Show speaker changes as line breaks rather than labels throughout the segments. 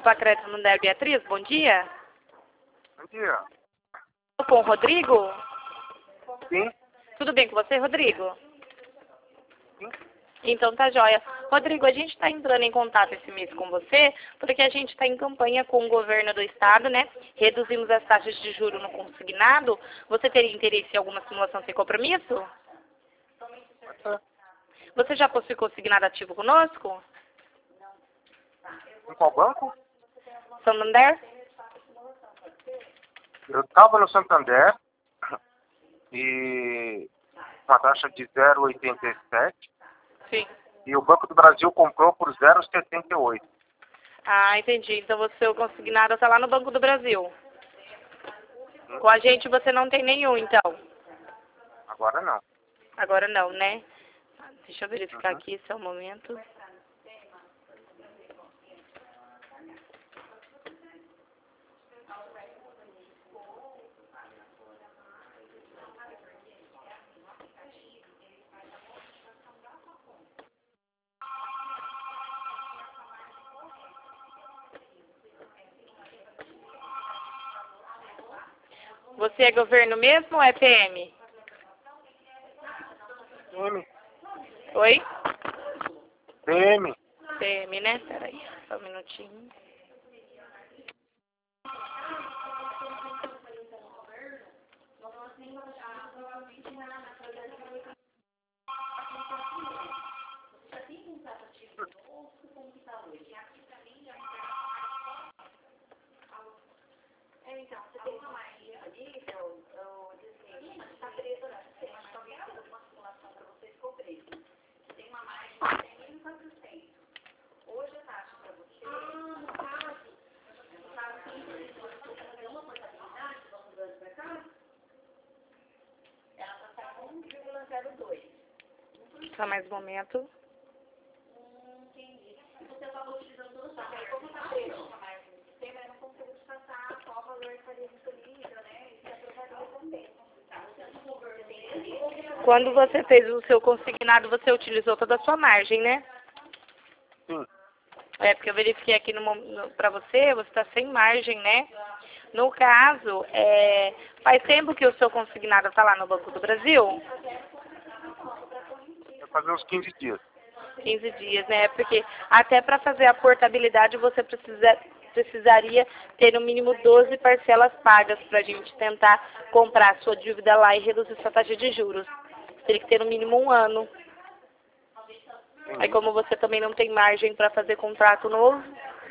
Pacreto Santander, Beatriz, bom dia.
Bom dia.
Com o Rodrigo?
Sim?
Tudo bem com você, Rodrigo?
Sim?
Então tá joia. Rodrigo, a gente está entrando em contato esse mês com você, porque a gente está em campanha com o governo do estado, né? Reduzimos as taxas de juros no consignado. Você teria interesse em alguma simulação sem compromisso? Você já possui consignado ativo conosco?
Em qual banco?
Santander?
Eu estava no Santander e com a taxa de 0,87
Sim.
e o Banco do Brasil comprou por 0,78.
Ah, entendi. Então você, o consignado está lá no Banco do Brasil. Com a gente você não tem nenhum, então?
Agora não.
Agora não, né? Deixa eu verificar aqui, só um momento. Você é governo mesmo ou é PM?
PM.
Oi?
PM.
PM, né? Peraí, só um minutinho. Só mais um momento. Quando você fez o seu consignado, você utilizou toda a sua margem, né?
Sim.
É, porque eu verifiquei aqui para você está sem margem, né? No caso, faz tempo que o seu consignado está lá no Banco do Brasil?
Vai fazer uns 15 dias.
15 dias, né? Porque até para fazer a portabilidade você precisaria ter no mínimo 12 parcelas pagas para a gente tentar comprar a sua dívida lá e reduzir sua taxa de juros. Teria que ter no mínimo 1 ano. Aí como você também não tem margem para fazer contrato novo.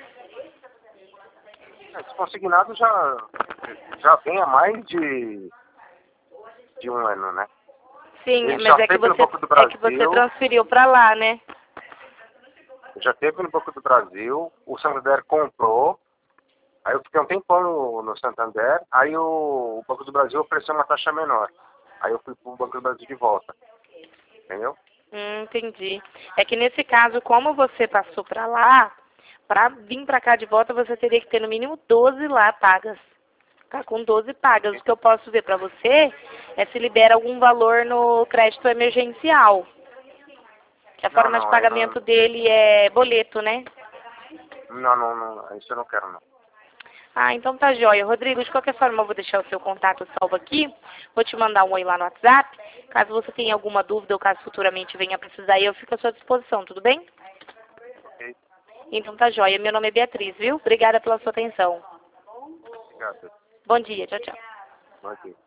Esse consignado já vem há mais de 1 ano, né?
Sim,
Ele
mas
já
é que
teve no Banco do Brasil.
você transferiu para lá, né?
Já teve no Banco do Brasil, o Santander comprou, aí eu fiquei um tempão no Santander, aí o Banco do Brasil ofereceu uma taxa menor. Aí eu fui pro Banco do Brasil de volta. Entendeu?
Entendi. É que nesse caso, como você passou para lá, para vir para cá de volta, você teria que ter no mínimo 12 lá pagas. Ficar com 12 pagas. O que eu posso ver para você é se libera algum valor no crédito emergencial. Que a forma de pagamento dele é boleto, né?
Não, isso eu não quero não.
Ah, então tá jóia. Rodrigo, de qualquer forma eu vou deixar o seu contato salvo aqui. Vou te mandar um oi lá no WhatsApp. Caso você tenha alguma dúvida ou caso futuramente venha precisar, eu fico à sua disposição, tudo bem?
Ok.
Então tá jóia. Meu nome é Beatriz, viu? Obrigada pela sua atenção.
Obrigado.
Bom dia. Tchau, tchau.
Bom dia.